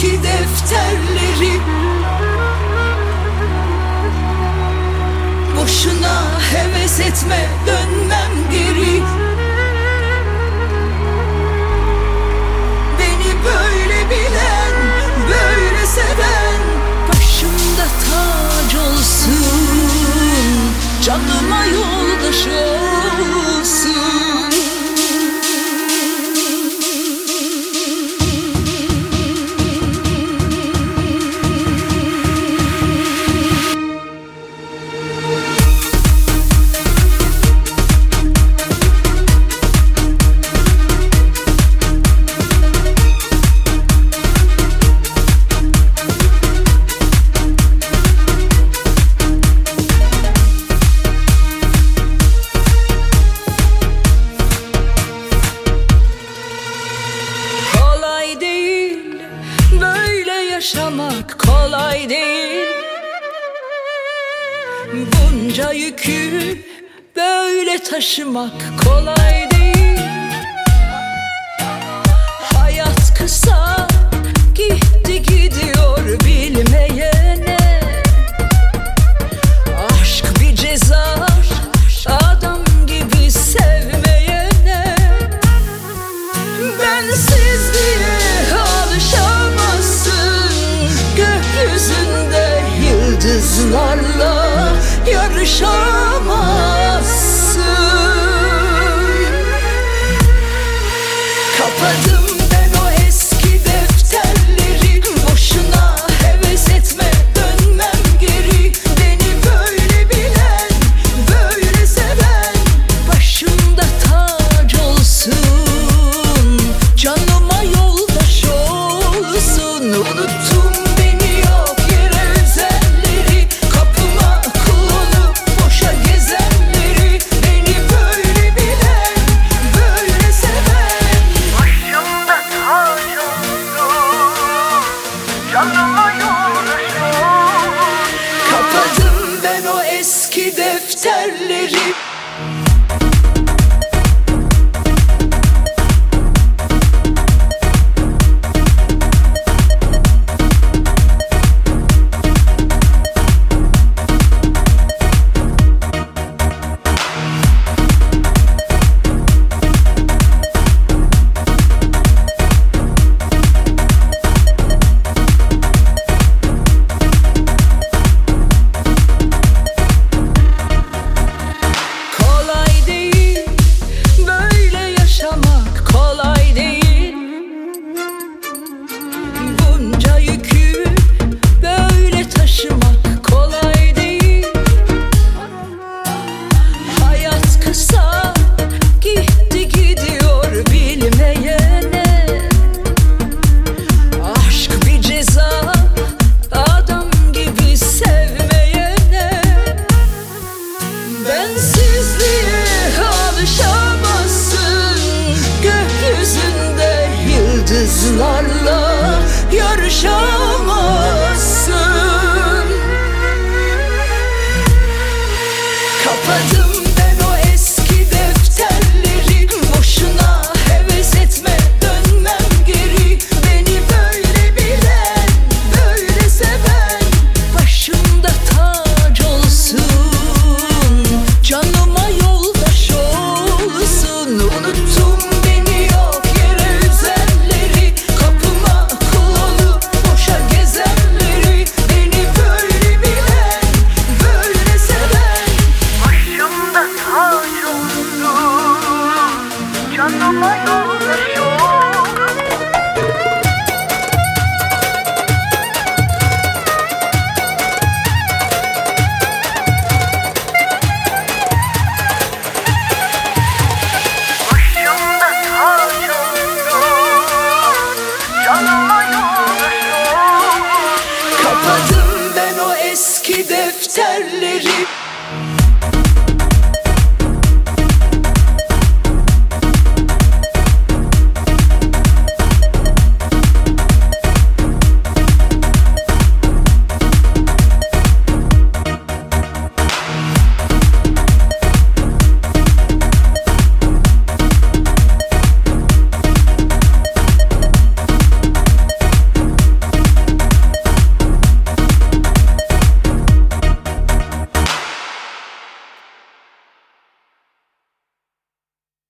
eski defterleri. Boşuna heves etme, dönmem geri. Beni böyle bilen, böyle seven başımda tac olsun, canıma yoldaş olsun. Yaşamak kolay değil, bunca yükü böyle taşımak kolay değil. Hayat kısa, gitti gidiyor bilmeyene. Aşk bir ceza, adam gibi sevmeyene. Bensizliğe alışamazsın, gökyüzünde yıldızlarla yarışamazsın. Kapadım ben o eski defterleri. Boşuna heves etme, dönmem geri. Beni böyle bilen, böyle seven başımda tac olsun, canıma yoldaş olsun. Unuttum beni yok yere üzenleri, kapıma kul olup boşa gezenleri. Beni böyle bilen, böyle seven başımda tac olsun, canıma yoldaş olsun. Kapadım ben o eski defterleri. Yıldızlarla yarışamazsın. Kapadım ben o eski defterleri. Boşuna heves etme, dönmem geri. Beni böyle bilen, böyle seven başımda tac olsun, canıma yoldaş olsun. Unuttum beni yok yere üzenleri, kapıma kul olup boşa gezenleri. Beni böyle bilen, böyle seven başımda tac olsun, canıma yoldaş